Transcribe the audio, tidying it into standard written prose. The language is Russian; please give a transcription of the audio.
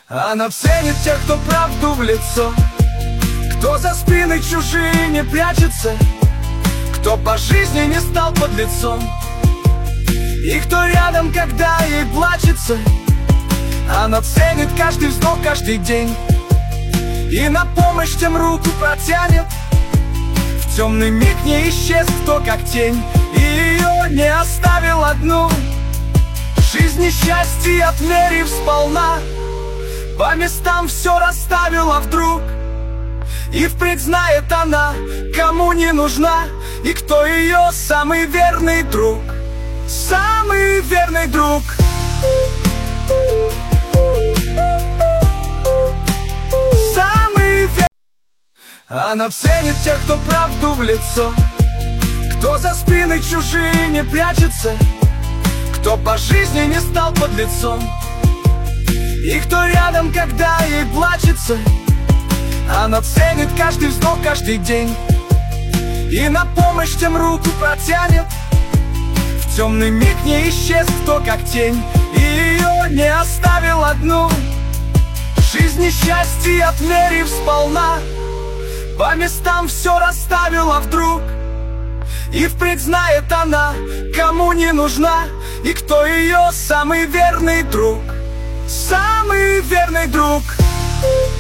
Она ценит тех, кто правду в лицо, кто за спиной чужие не прячется, кто по жизни не стал подлецом, и кто рядом, когда ей плачется. Она ценит каждый вздох, каждый день, и на помощь тем руку протянет. В темный миг не исчез кто как тень, и ее не оставил одну. Жизнь и счастье отмерив сполна, по местам все расставила вдруг. И впредь знает она, кому не нужна, и кто ее самый верный друг. Самый верный друг. Самый верный. Она ценит тех, кто правду в лицо, кто за спиной чужие не прячется, кто по жизни не стал подлецом, и кто рядом, когда ей плачется. Она ценит каждый вздох, каждый день, и на помощь тем руку протянет. В темный миг не исчез кто как тень, и ее не оставил одну. Жизнь и счастье отмерив сполна, по местам все расставила вдруг. И впредь знает она, кому не нужна, и кто ее самый верный друг. Самый верный друг.